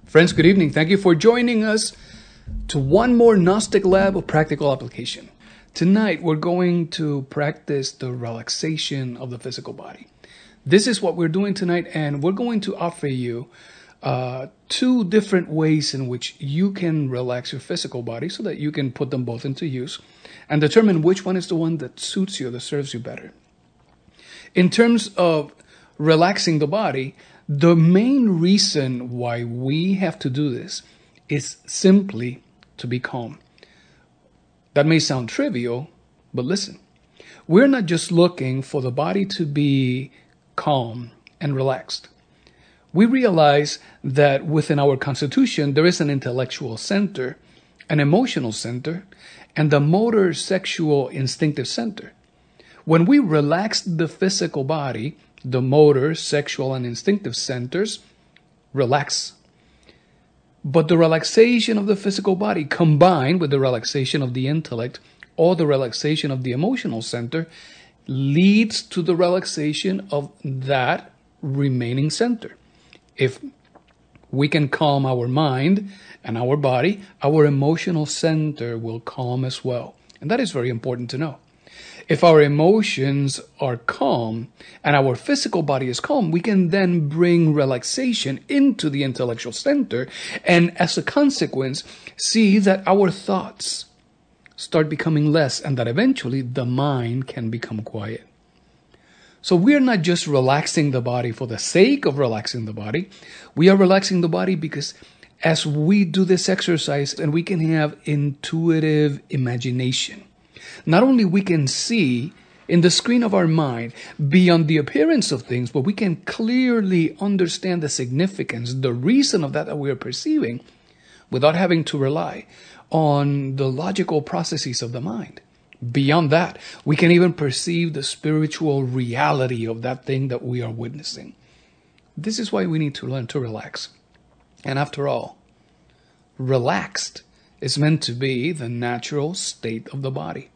Friends, good evening. Thank you for joining us to one more Gnostic Lab of Practical Application. Tonight, we're going to practice the relaxation of the physical body. This is what we're doing tonight, and we're going to offer you two different ways in which you can relax your physical body so that you can put them both into use and determine which one is the one that suits you, that serves you better. In terms of relaxing the body, the main reason why we have to do this is simply to be calm. That may sound trivial, but listen. We're not just looking for the body to be calm and relaxed. We realize that within our constitution, there is an intellectual center, an emotional center, and the motor, sexual, instinctive center. When we relax the physical body, the motor, sexual, and instinctive centers relax. But the relaxation of the physical body combined with the relaxation of the intellect or the relaxation of the emotional center leads to the relaxation of that remaining center. If we can calm our mind and our body, our emotional center will calm as well. And that is very important to know. If our emotions are calm and our physical body is calm, we can then bring relaxation into the intellectual center and as a consequence, see that our thoughts start becoming less and that eventually the mind can become quiet. So we're not just relaxing the body for the sake of relaxing the body. We are relaxing the body because as we do this exercise and we can have intuitive imagination. Not only we can see in the screen of our mind beyond the appearance of things, but we can clearly understand the significance, the reason of that we are perceiving without having to rely on the logical processes of the mind. Beyond that, we can even perceive the spiritual reality of that thing that we are witnessing. This is why we need to learn to relax. And after all, relaxed is meant to be the natural state of the body.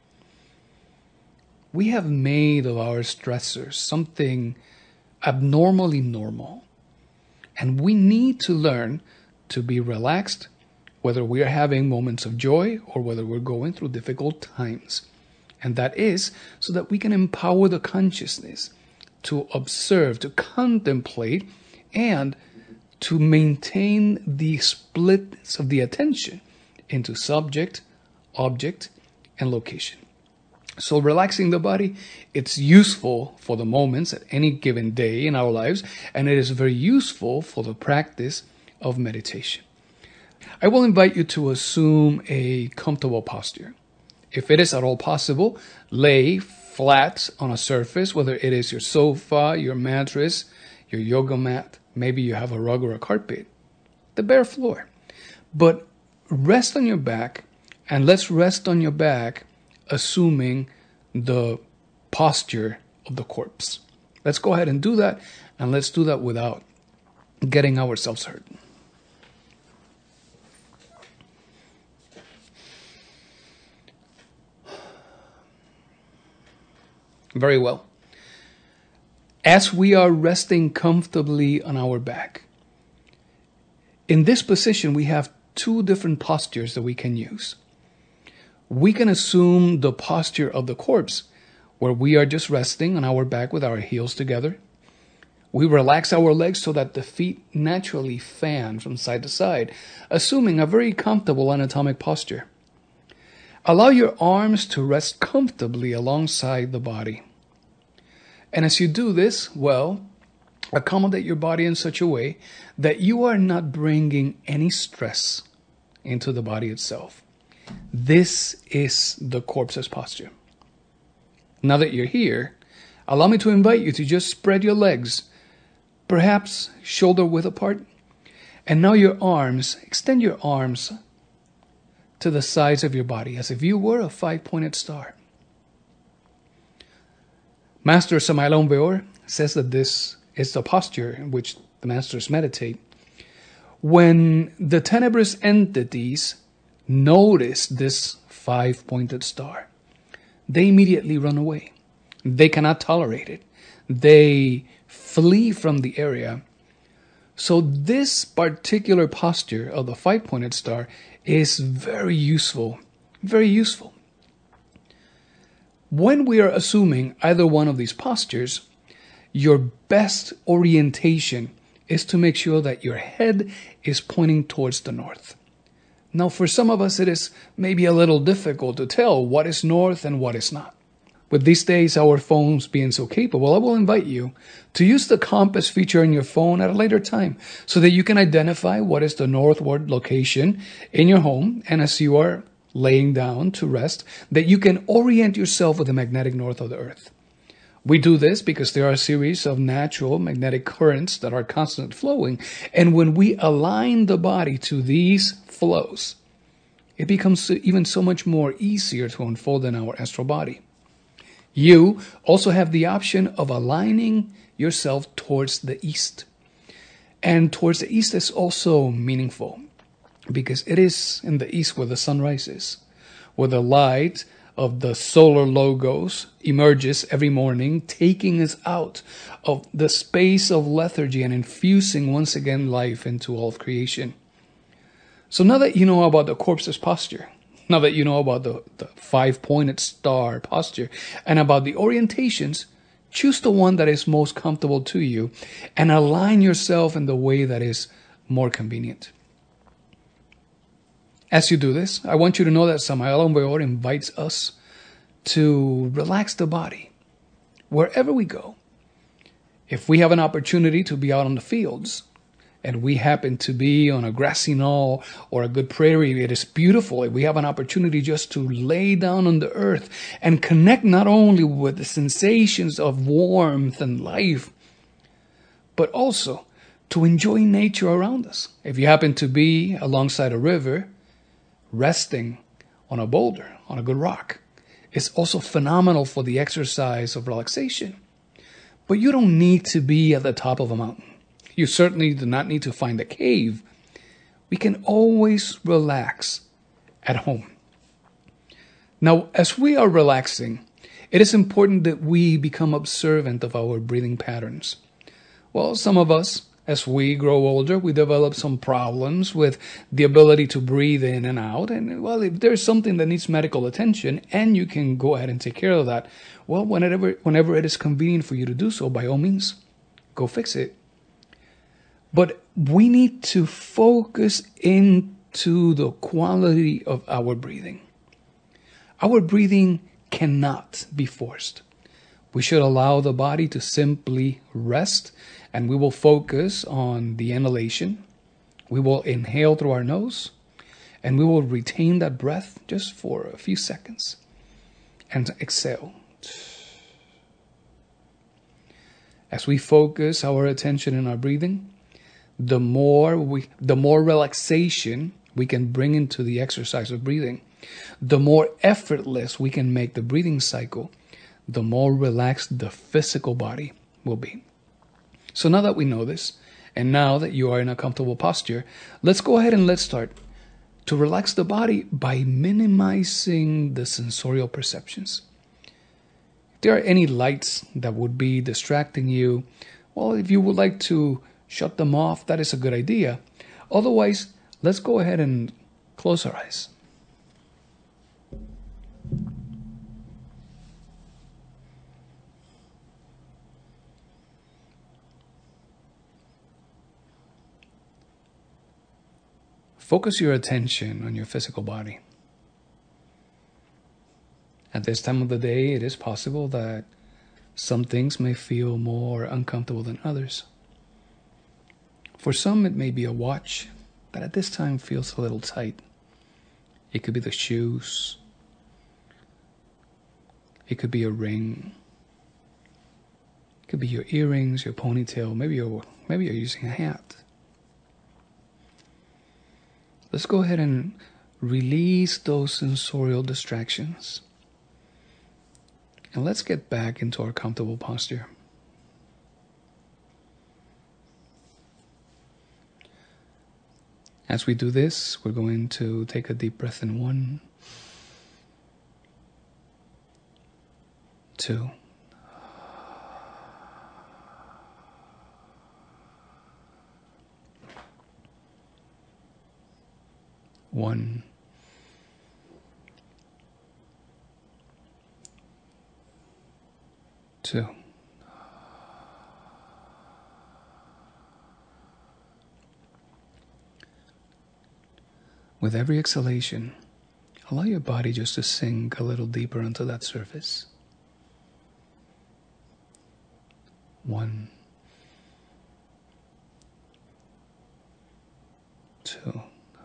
We have made of our stressors something abnormally normal. And we need to learn to be relaxed, whether we are having moments of joy or whether we're going through difficult times. And that is so that we can empower the consciousness to observe, to contemplate, and to maintain the splits of the attention into subject, object, and location. So relaxing the body, it's useful for the moments at any given day in our lives, and it is very useful for the practice of meditation. I will invite you to assume a comfortable posture. If it is at all possible, lay flat on a surface, whether it is your sofa, your mattress, your yoga mat, maybe you have a rug or a carpet, the bare floor. But rest on your back, and let's rest on your back assuming the posture of the corpse. Let's go ahead and do that, and let's do that without getting ourselves hurt. Very well. As we are resting comfortably on our back, in this position we have two different postures that we can use. We can assume the posture of the corpse, where we are just resting on our back with our heels together. We relax our legs so that the feet naturally fan from side to side, assuming a very comfortable anatomic posture. Allow your arms to rest comfortably alongside the body. And as you do this, well, accommodate your body in such a way that you are not bringing any stress into the body itself. This is the corpse's posture. Now that you're here, allow me to invite you to just spread your legs, perhaps shoulder width apart. And now your arms, extend your arms to the sides of your body as if you were a 5-pointed star. Master Samael Aun Weor says that this is the posture in which the masters meditate. When the tenebrous entities notice this 5-pointed star, they immediately run away. They cannot tolerate it. They flee from the area So this particular posture of the five-pointed star is very useful, very useful. When we are assuming either one of these postures, your best orientation is to make sure that your head is pointing towards the north. Now, for some of us, it is maybe a little difficult to tell what is north and what is not. With these days, our phones being so capable, I will invite you to use the compass feature in your phone at a later time so that you can identify what is the northward location in your home, and as you are laying down to rest, that you can orient yourself with the magnetic north of the earth. We do this because there are a series of natural magnetic currents that are constantly flowing, and when we align the body to these flows, it becomes even so much more easier to unfold in our astral body. You also have the option of aligning yourself towards the east. And towards the east is also meaningful because it is in the east where the sun rises, where the light of the solar logos emerges every morning, taking us out of the space of lethargy and infusing once again life into all of creation. So now that you know about the corpse's posture, now that you know about the five-pointed star posture and about the orientations, choose the one that is most comfortable to you and align yourself in the way that is more convenient. As you do this, I want you to know that Samael Aun Weor invites us to relax the body wherever we go. If we have an opportunity to be out on the fields, and we happen to be on a grassy knoll or a good prairie, it is beautiful. We have an opportunity just to lay down on the earth and connect not only with the sensations of warmth and life, but also to enjoy nature around us. If you happen to be alongside a river, resting on a boulder, on a good rock, is also phenomenal for the exercise of relaxation. But you don't need to be at the top of a mountain. You certainly do not need to find a cave. We can always relax at home. Now, as we are relaxing, it is important that we become observant of our breathing patterns. Well, some of us, as we grow older, we develop some problems with the ability to breathe in and out. And, well, if there's something that needs medical attention and you can go ahead and take care of that, well, whenever it is convenient for you to do so, by all means, go fix it. But we need to focus into the quality of our breathing. Our breathing cannot be forced. We should allow the body to simply rest, and we will focus on the inhalation. We will inhale through our nose, and we will retain that breath just for a few seconds and exhale. As we focus our attention in our breathing, the more relaxation we can bring into the exercise of breathing, the more effortless we can make the breathing cycle, the more relaxed the physical body will be. So now that we know this, and now that you are in a comfortable posture, let's go ahead and let's start to relax the body by minimizing the sensorial perceptions. If there are any lights that would be distracting you, well, if you would like to shut them off, that is a good idea. Otherwise, let's go ahead and close our eyes. Focus your attention on your physical body. At this time of the day, it is possible that some things may feel more uncomfortable than others. For some, it may be a watch that at this time feels a little tight. It could be the shoes. It could be a ring. It could be your earrings, your ponytail. Maybe you're using a hat. Let's go ahead and release those sensorial distractions. And let's get back into our comfortable posture. As we do this, we're going to take a deep breath in 1, 2, 1, 2. With every exhalation, allow your body just to sink a little deeper into that surface. 1, 2.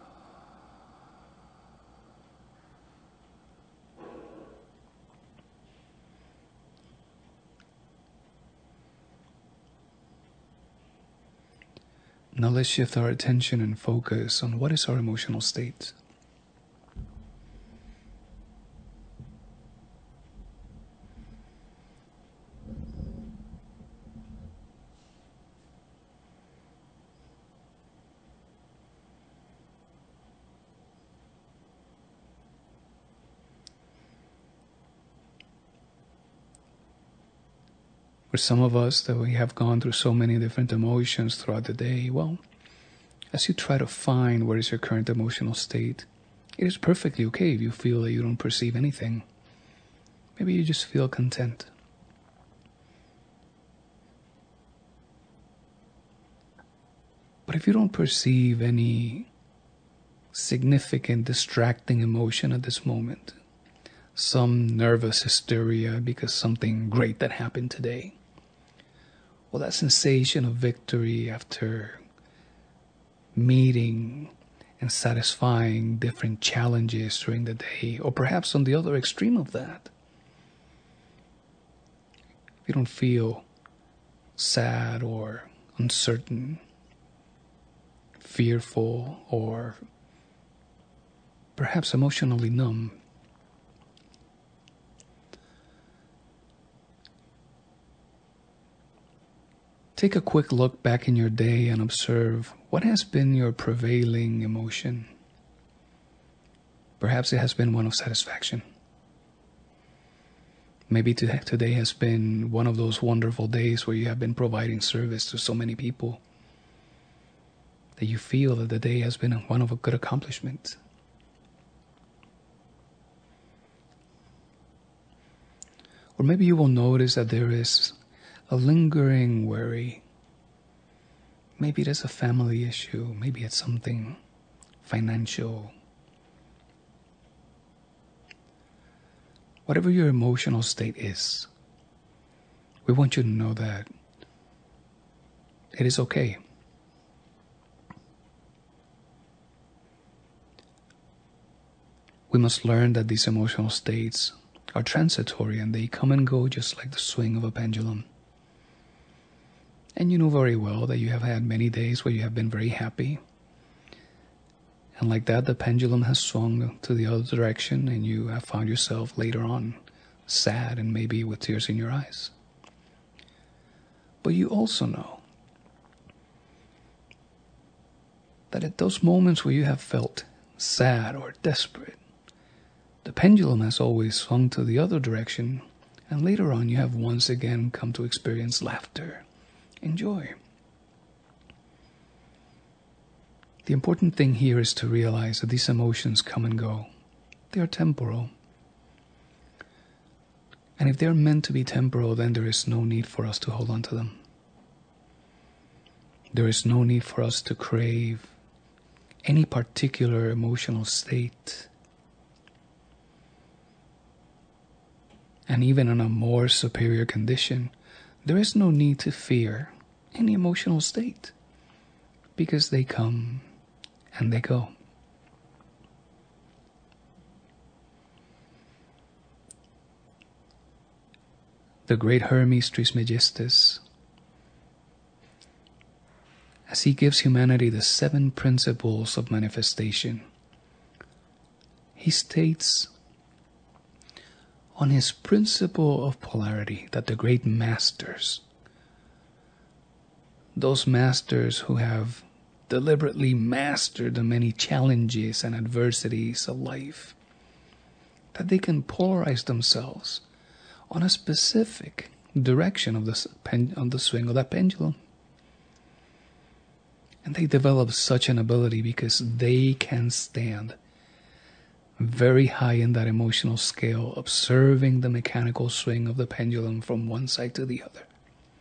Now let's shift our attention and focus on what is our emotional state. For some of us that we have gone through so many different emotions throughout the day, well, as you try to find what is your current emotional state, it is perfectly okay if you feel that you don't perceive anything. Maybe you just feel content. But if you don't perceive any significant distracting emotion at this moment, some nervous hysteria because something great that happened today, well, that sensation of victory after meeting and satisfying different challenges during the day, or perhaps on the other extreme of that, if you don't feel sad or uncertain, fearful, or perhaps emotionally numb, take a quick look back in your day and observe what has been your prevailing emotion. Perhaps it has been one of satisfaction. Maybe today has been one of those wonderful days where you have been providing service to so many people that you feel that the day has been one of a good accomplishment. Or maybe you will notice that there is a lingering worry. Maybe it is a family issue. Maybe it's something financial. Whatever your emotional state is, we want you to know that it is okay. We must learn that these emotional states are transitory and they come and go just like the swing of a pendulum. And you know very well that you have had many days where you have been very happy. And like that, the pendulum has swung to the other direction and you have found yourself later on sad and maybe with tears in your eyes. But you also know that at those moments where you have felt sad or desperate, the pendulum has always swung to the other direction, and later on you have once again come to experience laughter and joy. The important thing here is to realize that these emotions come and go. They are temporal. And if they're meant to be temporal, then there is no need for us to hold on to them. There is no need for us to crave any particular emotional state. And even in a more superior condition, there is no need to fear any emotional state, because they come and they go. The great Hermes Trismegistus, as he gives humanity the 7 principles of manifestation, he states on his principle of polarity that the great masters, those masters who have deliberately mastered the many challenges and adversities of life, that they can polarize themselves on a specific direction of the swing of that pendulum. And they develop such an ability because they can stand very high in that emotional scale, observing the mechanical swing of the pendulum from one side to the other.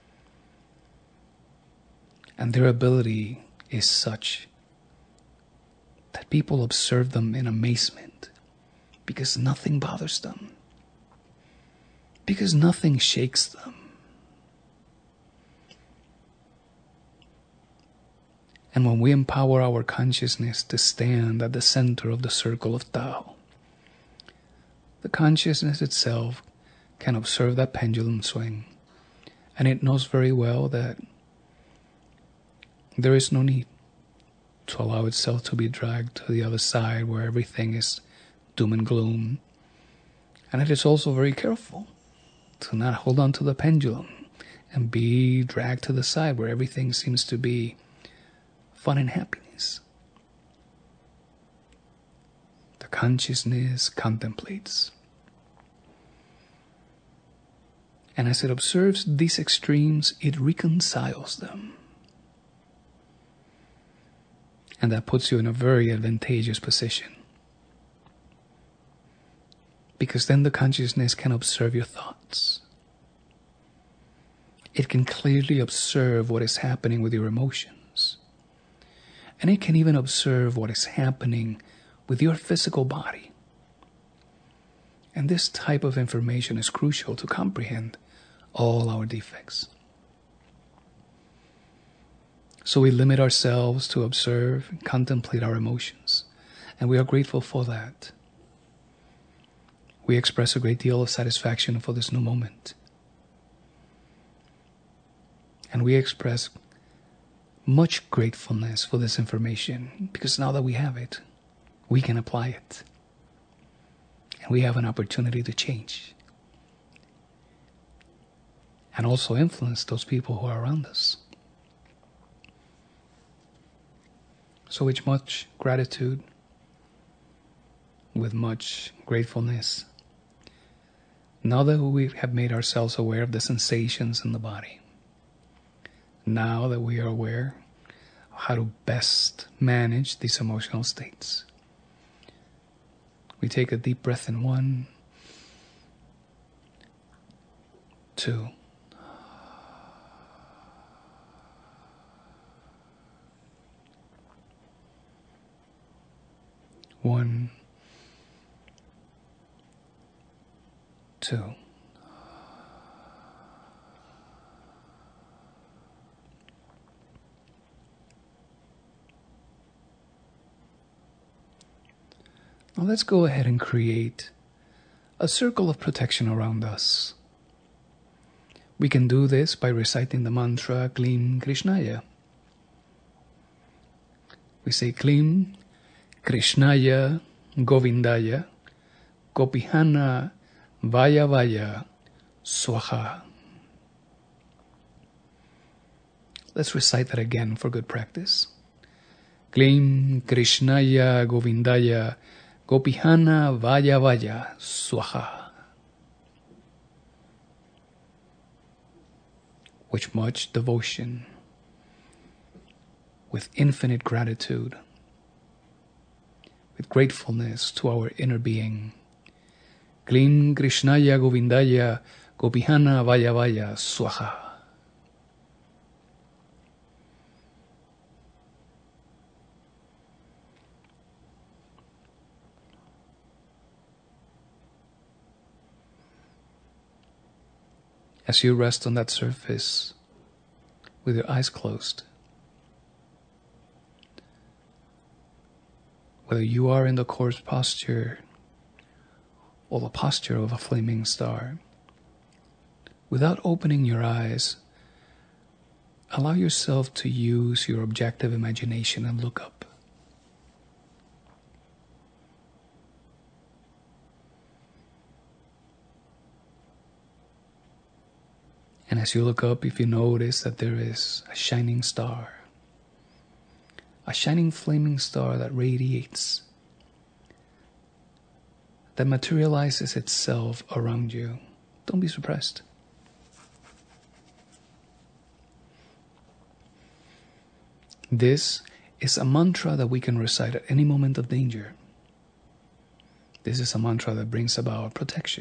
And their ability is such that people observe them in amazement because nothing bothers them, because nothing shakes them. And when we empower our consciousness to stand at the center of the circle of Tao, the consciousness itself can observe that pendulum swing, and it knows very well that there is no need to allow itself to be dragged to the other side where everything is doom and gloom. And it is also very careful to not hold on to the pendulum and be dragged to the side where everything seems to be fun and happiness. The consciousness contemplates. And as it observes these extremes, it reconciles them. And that puts you in a very advantageous position. Because then the consciousness can observe your thoughts. It can clearly observe what is happening with your emotions. And it can even observe what is happening with your physical body. And this type of information is crucial to comprehend all our defects. So we limit ourselves to observe and contemplate our emotions, and we are grateful for that. We express a great deal of satisfaction for this new moment. And we express much gratefulness for this information, because now that we have it, we can apply it. And we have an opportunity to change. And also influence those people who are around us. So with much gratitude, with much gratefulness, now that we have made ourselves aware of the sensations in the body, now that we are aware of how to best manage these emotional states, we take a deep breath in 1, 2, 1, 2. Now let's go ahead and create a circle of protection around us. We can do this by reciting the mantra Klim Krishnaya. We say Klim Krishnaya Govindaya Gopihana Vaya Vaya Swaha. Let's recite that again for good practice. Klim Krishnaya Govindaya Gopihana Vaya Vaya Swaha. With much devotion, with infinite gratitude, with gratefulness to our inner being. Klim Krishnaya Govindaya Gopihana Vaya Vaya Swaha. As you rest on that surface with your eyes closed, whether you are in the corpse posture or the posture of a flaming star, without opening your eyes, allow yourself to use your objective imagination and look up. And as you look up, if you notice that there is a shining star, a shining flaming star that radiates, that materializes itself around you, don't be surprised. This is a mantra that we can recite at any moment of danger. This is a mantra that brings about protection.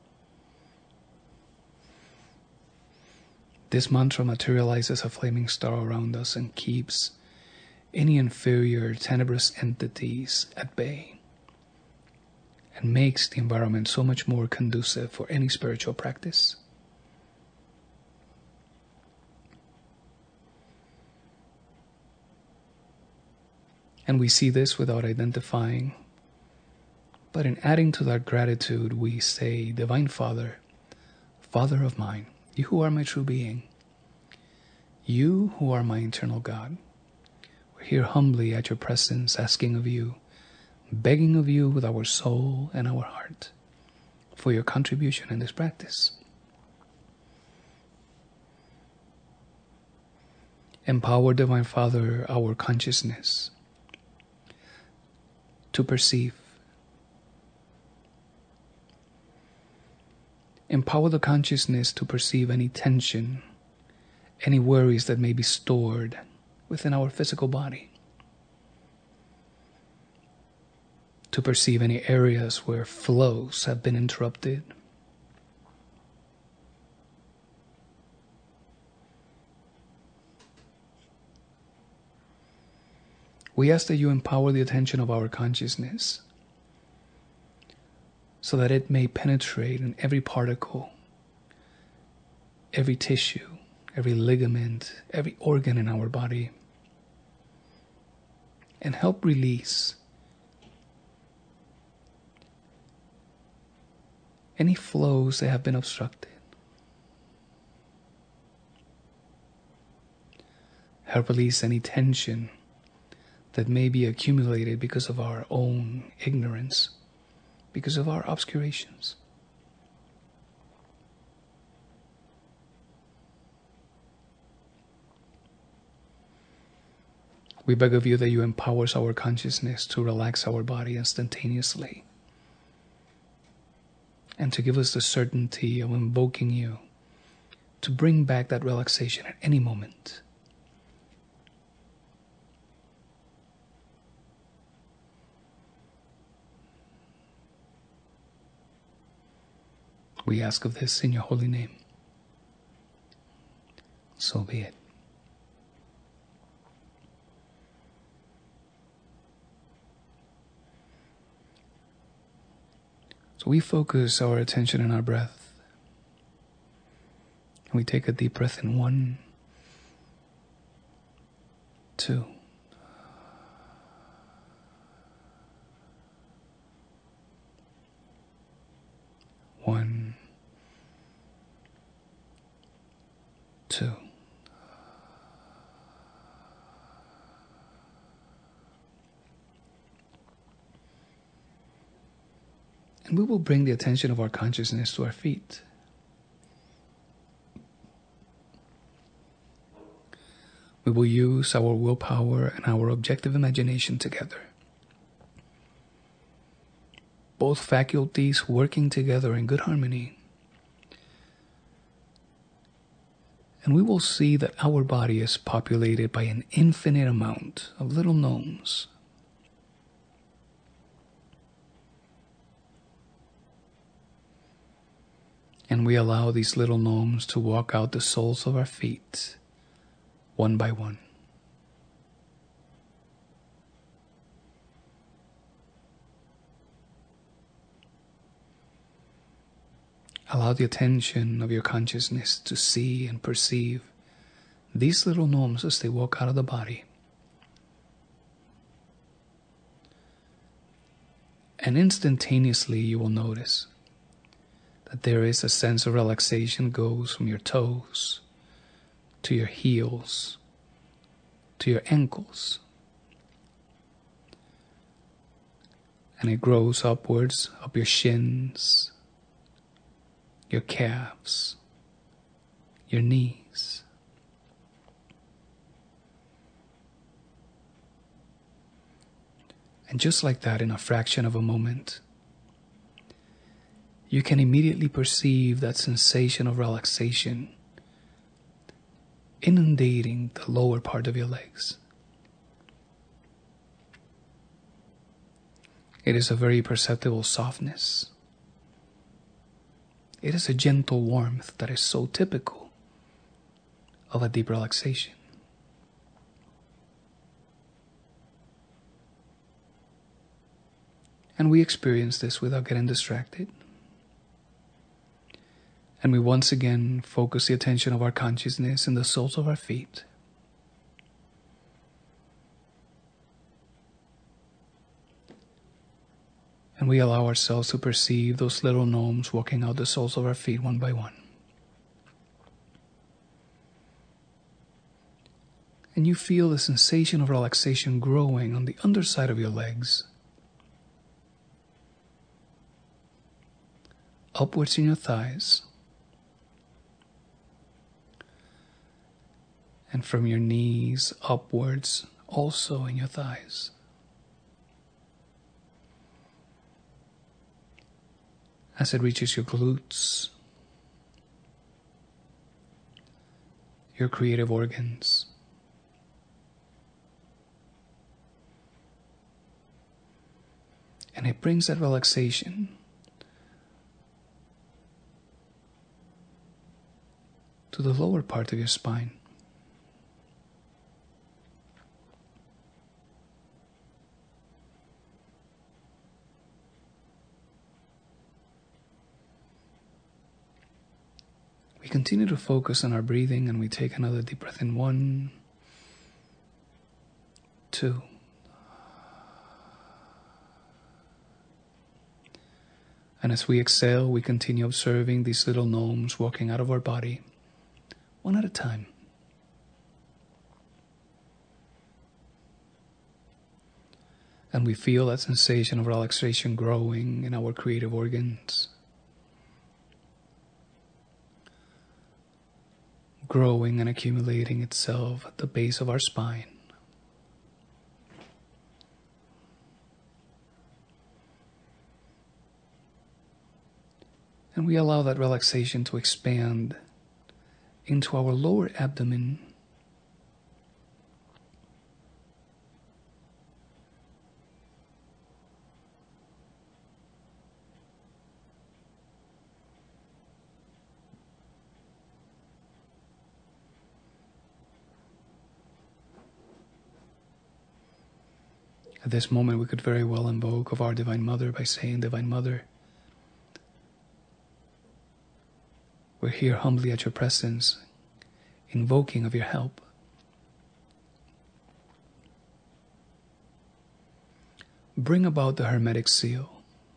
This mantra materializes a flaming star around us and keeps any inferior, tenebrous entities at bay, and makes the environment so much more conducive for any spiritual practice. And we see this without identifying, but in adding to that gratitude, we say, Divine Father, Father of mine, you who are my true being, you who are my eternal God, we're here humbly at your presence, asking of you, begging of you with our soul and our heart for your contribution in this practice. Empower, Divine Father, our consciousness to perceive. Empower the consciousness to perceive any tension, any worries that may be stored within our physical body. To perceive any areas where flows have been interrupted. We ask that you empower the attention of our consciousness so that it may penetrate in every particle, every tissue, every ligament, every organ in our body, and help release any flows that have been obstructed. Help release any tension that may be accumulated because of our own ignorance, because of our obscurations. We beg of you that you empower our consciousness to relax our body instantaneously and to give us the certainty of invoking you to bring back that relaxation at any moment. We ask of this in your holy name. So be it. So we focus our attention on our breath. And we take a deep breath in 1, 2. 1, 2. And we will bring the attention of our consciousness to our feet. We will use our willpower and our objective imagination together. Both faculties working together in good harmony. And we will see that our body is populated by an infinite amount of little gnomes. And we allow these little gnomes to walk out the soles of our feet, one by one. Allow the attention of your consciousness to see and perceive these little gnomes as they walk out of the body. And instantaneously you will notice that there is a sense of relaxation goes from your toes to your heels to your ankles. And it grows upwards, up your shins, your calves, your knees. And just like that, in a fraction of a moment, you can immediately perceive that sensation of relaxation inundating the lower part of your legs, It is a very perceptible softness. It is a gentle warmth that is so typical of a deep relaxation. And we experience this without getting distracted. And we once again focus the attention of our consciousness in the soles of our feet. And we allow ourselves to perceive those little gnomes walking out the soles of our feet one by one. And you feel the sensation of relaxation growing on the underside of your legs, upwards in your thighs, and from your knees upwards also in your thighs. As it reaches your glutes, your creative organs, and it brings that relaxation to the lower part of your spine. We continue to focus on our breathing, and we take another deep breath in. 1, 2. And as we exhale, we continue observing these little gnomes walking out of our body, one at a time. And we feel that sensation of relaxation growing in our creative organs, growing and accumulating itself at the base of our spine. And we allow that relaxation to expand into our lower abdomen, At this moment, we could very well invoke of our Divine Mother by saying, Divine Mother, we're here humbly at your presence, invoking of your help. Bring about the Hermetic seal.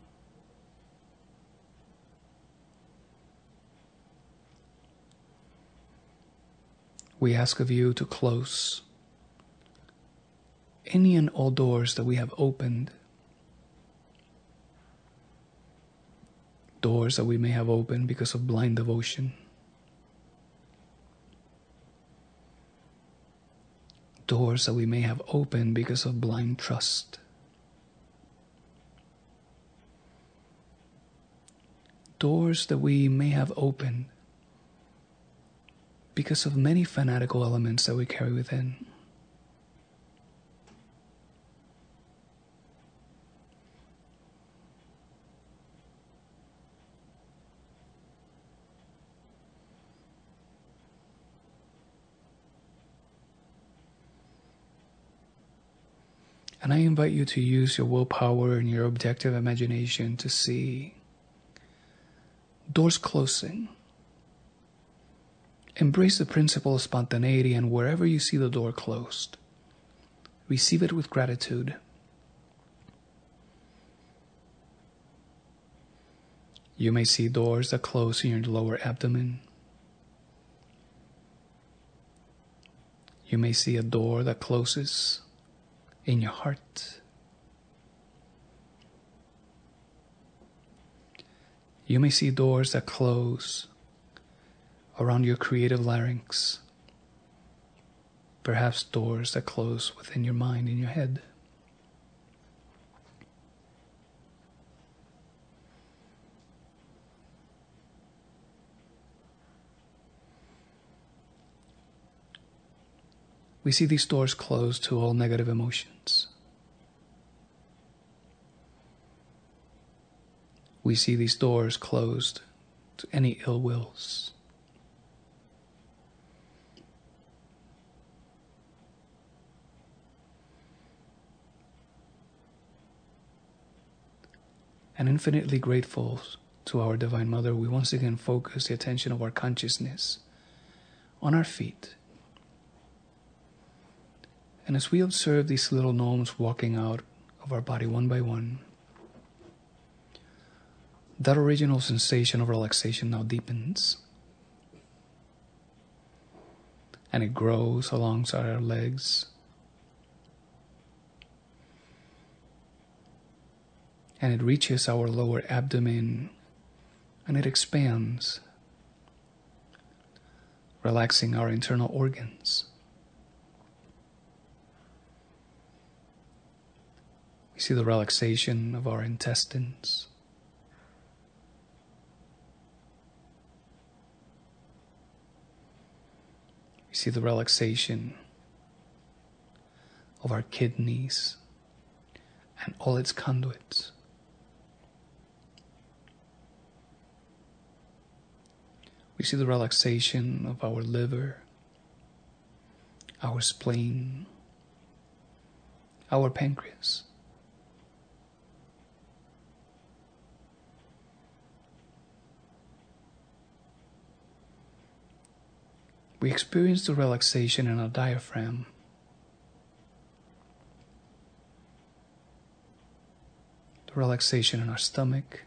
We ask of you to close any and all doors that we have opened, doors that we may have opened because of blind devotion, doors that we may have opened because of blind trust, doors that we may have opened because of many fanatical elements that we carry within. And I invite you to use your willpower and your objective imagination to see doors closing. Embrace the principle of spontaneity, and wherever you see the door closed, receive it with gratitude. You may see doors that close in your lower abdomen. You may see a door that closes in your heart. You may see doors that close around your creative larynx. Perhaps doors that close within your mind, in your head. We see these doors close to all negative emotions. We see these doors closed to any ill wills. And infinitely grateful to our Divine Mother, we once again focus the attention of our consciousness on our feet. And as we observe these little gnomes walking out of our body one by one, that original sensation of relaxation now deepens. And it grows alongside our legs. And it reaches our lower abdomen, and it expands, relaxing our internal organs. We see the relaxation of our intestines. We see the relaxation of our kidneys and all its conduits. We see the relaxation of our liver, our spleen, our pancreas. We experience the relaxation in our diaphragm, the relaxation in our stomach,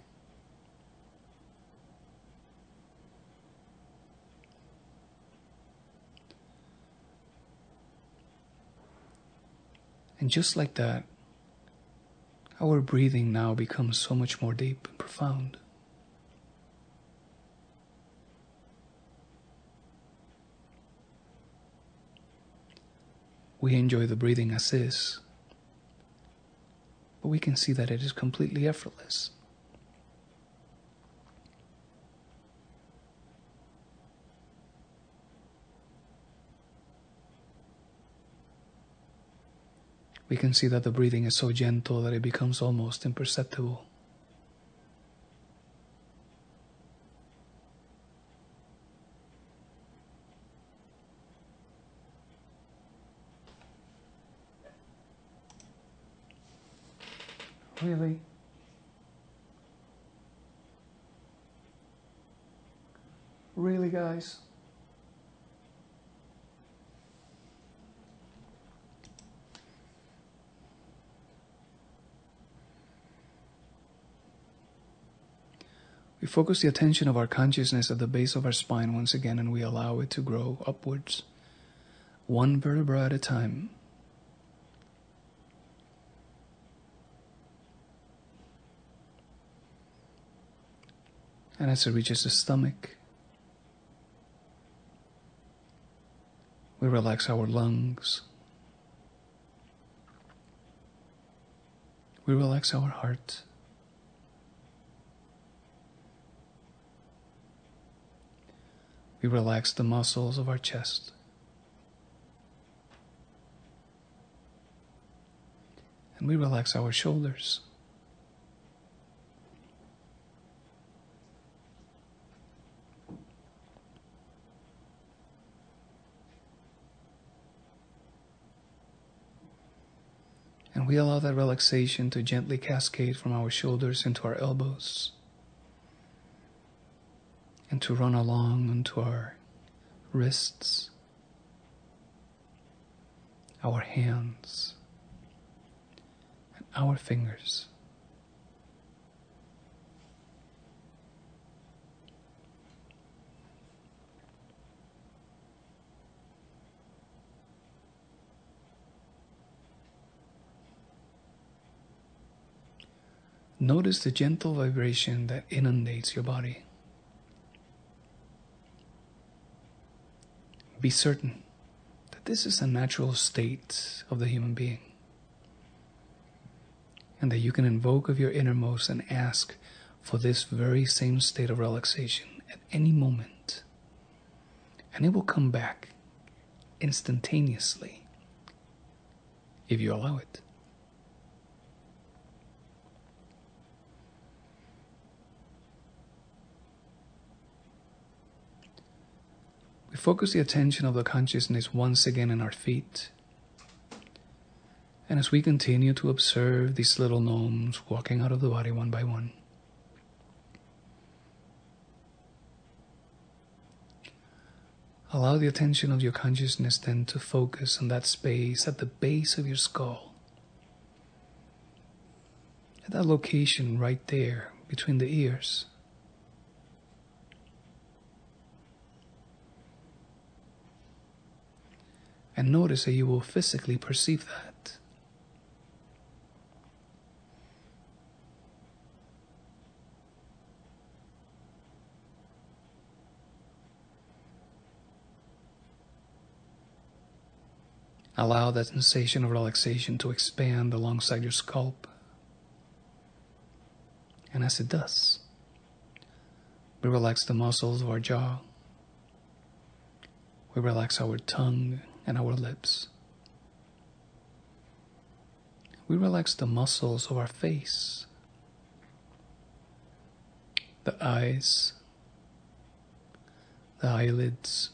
and just like that, our breathing now becomes so much more deep and profound. We enjoy the breathing as is, but we can see that it is completely effortless. We can see that the breathing is so gentle that it becomes almost imperceptible. Really? Really, guys? We focus the attention of our consciousness at the base of our spine once again, and we allow it to grow upwards, one vertebra at a time. And as it reaches the stomach, we relax our lungs. We relax our heart. We relax the muscles of our chest. And we relax our shoulders. And we allow that relaxation to gently cascade from our shoulders into our elbows and to run along onto our wrists, our hands, and our fingers. Notice the gentle vibration that inundates your body. Be certain that this is a natural state of the human being, and that you can invoke of your innermost and ask for this very same state of relaxation at any moment, and it will come back instantaneously if you allow it. We focus the attention of the consciousness once again in our feet. And as we continue to observe these little gnomes walking out of the body one by one, allow the attention of your consciousness then to focus on that space at the base of your skull. At that location right there between the ears. And notice that you will physically perceive that. Allow that sensation of relaxation to expand alongside your scalp. And as it does, we relax the muscles of our jaw. We relax our tongue and our lips. We relax the muscles of our face, the eyes, the eyelids,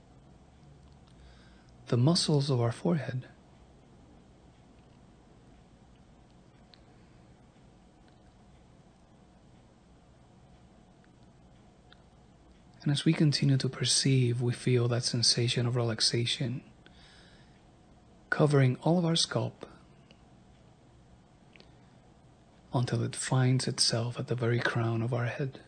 the muscles of our forehead. And as we continue to perceive, we feel that sensation of relaxation covering all of our scalp until it finds itself at the very crown of our head.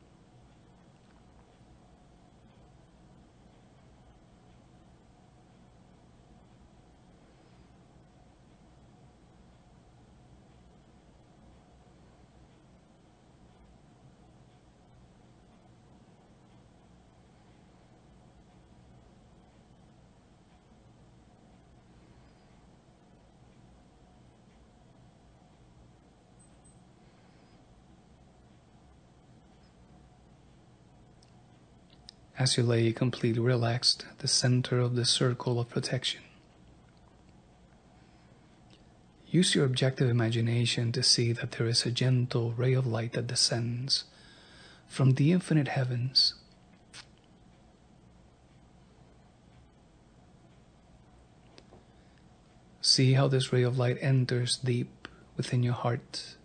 As you lay completely relaxed at the center of the circle of protection, use your objective imagination to see that there is a gentle ray of light that descends from the infinite heavens. See how this ray of light enters deep within your heart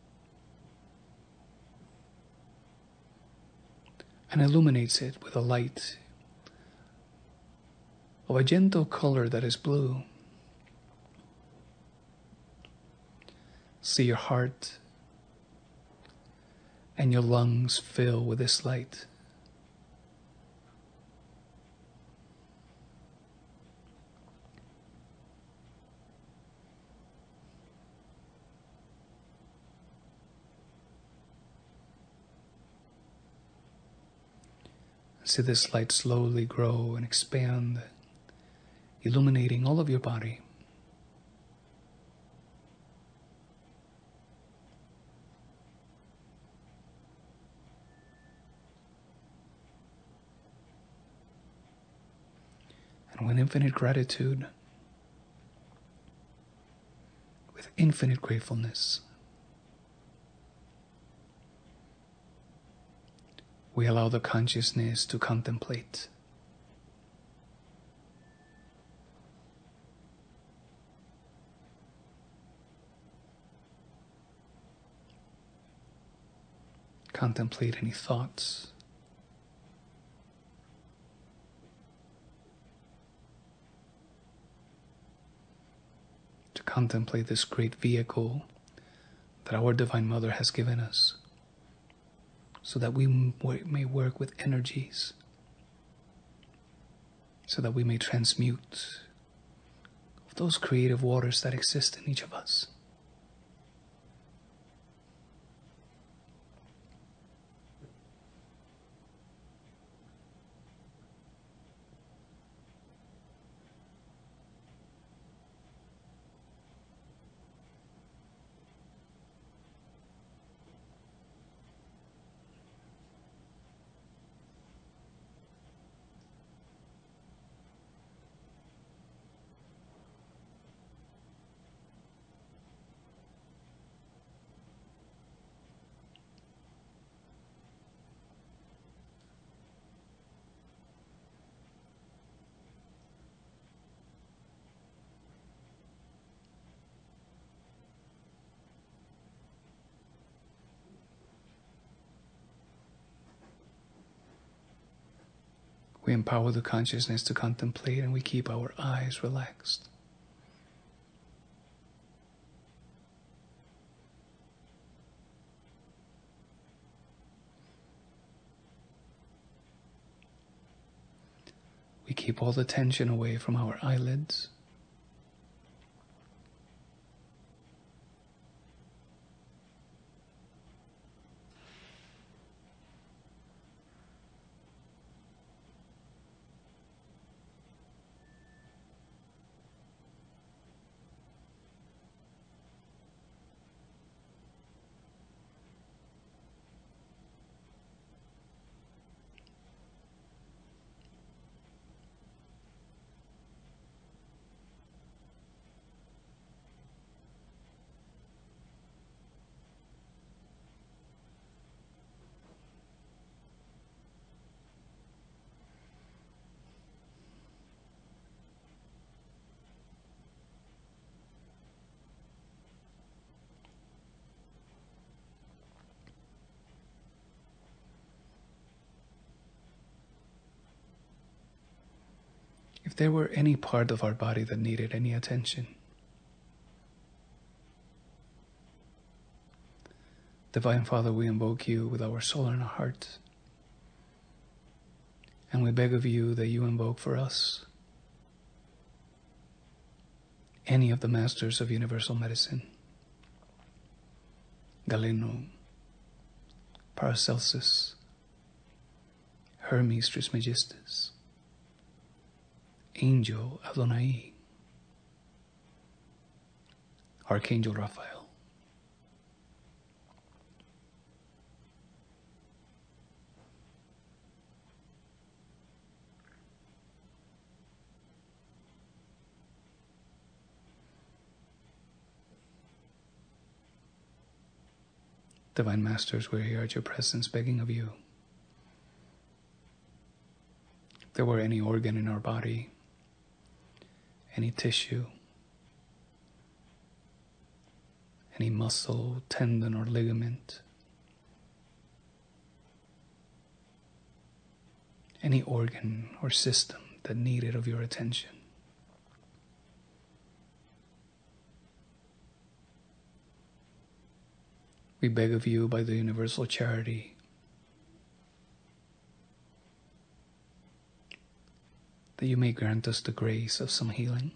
and illuminates it with a light of a gentle color that is blue. See your heart and your lungs fill with this light. See this light slowly grow and expand, illuminating all of your body. And with infinite gratitude, with infinite gratefulness, we allow the consciousness to contemplate. Contemplate any thoughts. To contemplate this great vehicle that our Divine Mother has given us, so that we may work with energies, so that we may transmute of those creative waters that exist in each of us. We empower the consciousness to contemplate, and we keep our eyes relaxed. We keep all the tension away from our eyelids. If there were any part of our body that needed any attention, Divine Father, we invoke you with our soul and our heart. And we beg of you that you invoke for us any of the masters of universal medicine, Galeno, Paracelsus, Hermes Trismegistus, Angel Adonai, Archangel Raphael. Divine Masters, we're here at your presence begging of you. If there were any organ in our body, any tissue, any muscle, tendon, or ligament, any organ or system that needed of your attention, we beg of you by the universal charity that you may grant us the grace of some healing.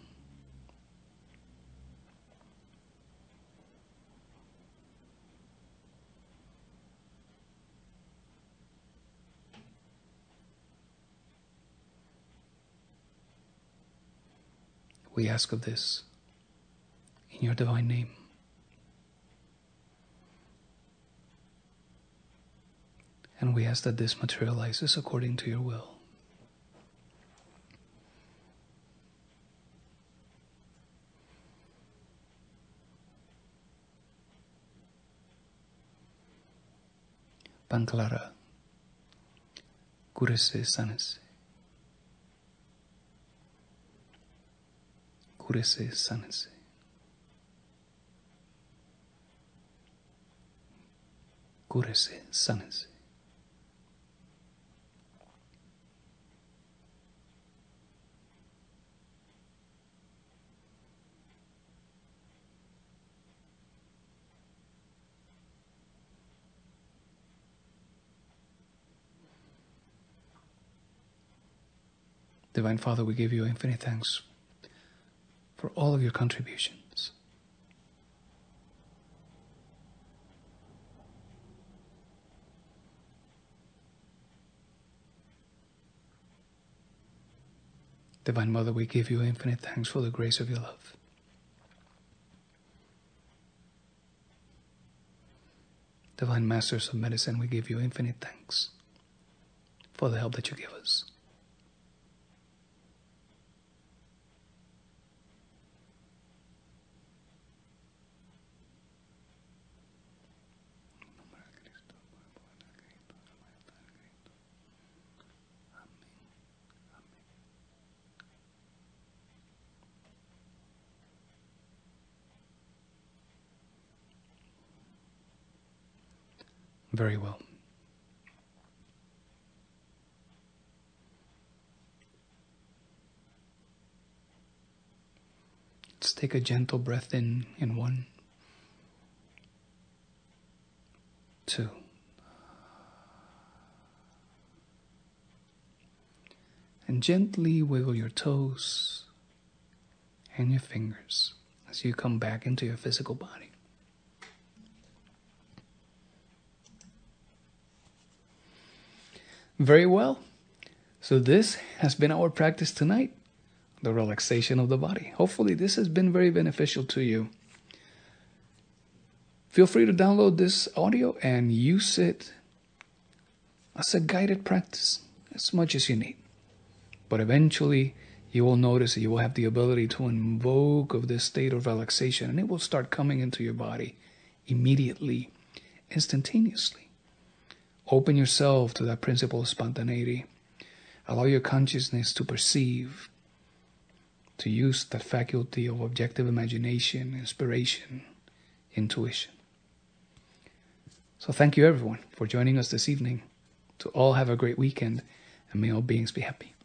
We ask of this in your divine name. And we ask that this materializes according to your will. Panclara, cúrese, sánese. Cúrese, sánese. Cúrese, sánese. Divine Father, we give you infinite thanks for all of your contributions. Divine Mother, we give you infinite thanks for the grace of your love. Divine Masters of Medicine, we give you infinite thanks for the help that you give us. Very well. take a gentle breath in 1, 2. And gently wiggle your toes and your fingers as you come back into your physical body. Very well. So this has been our practice tonight, the relaxation of the body. Hopefully this has been very beneficial to you. Feel free to download this audio and use it as a guided practice as much as you need. But eventually you will notice that you will have the ability to invoke of this state of relaxation, and it will start coming into your body immediately, instantaneously. Open yourself to that principle of spontaneity. Allow your consciousness to perceive, to use that faculty of objective imagination, inspiration, intuition. So thank you everyone for joining us this evening. To all have a great weekend, and may all beings be happy.